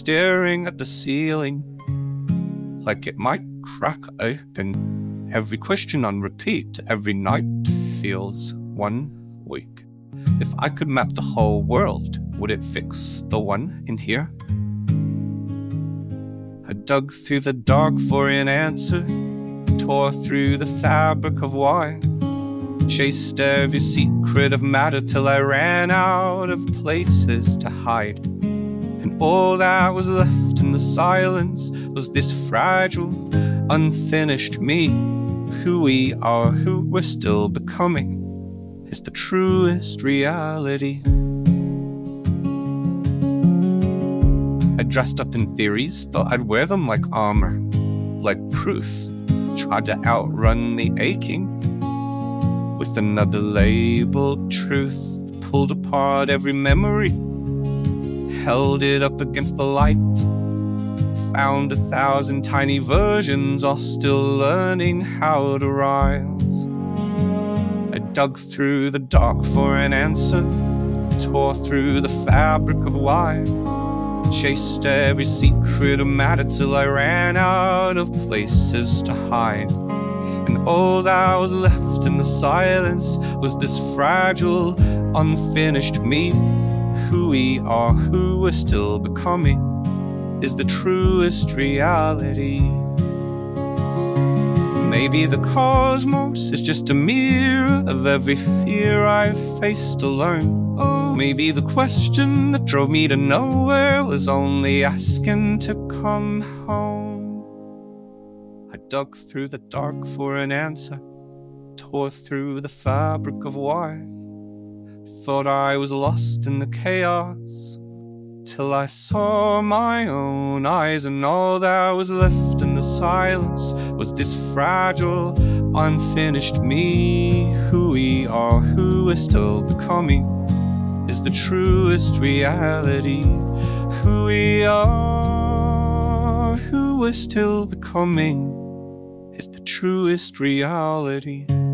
staring at the ceiling like it might crack open. Every question on repeat, every night feels 1 week. If I could map the whole world, would it fix the one in here? I dug through the dark for an answer, tore through the fabric of why, chased every secret of matter till I ran out of places to hide. And all that was left in the silence was this fragile, unfinished me. Who we are, who we're still becoming, is the truest reality. I dressed up in theories, thought I'd wear them like armor, like proof. Tried to outrun the aching with another labeled truth. Pulled apart every memory, held it up against the light. Found 1,000 tiny versions, all still learning how to rise. I dug through the dark for an answer, tore through the fabric of why, chased every secret of matter till I ran out of places to hide. And all that was left in the silence was this fragile, unfinished me. Who we are, who we're still becoming, is the truest reality. Maybe the cosmos is just a mirror of every fear I've faced alone. Oh, maybe the question that drove me to nowhere was only asking to come home. I dug through the dark for an answer, tore through the fabric of why. Thought I was lost in the chaos till I saw my own eyes, and all that was left in the silence was this fragile, unfinished me. Who we are, who we're still becoming, is the truest reality. Who we are, who we're still becoming, is the truest reality.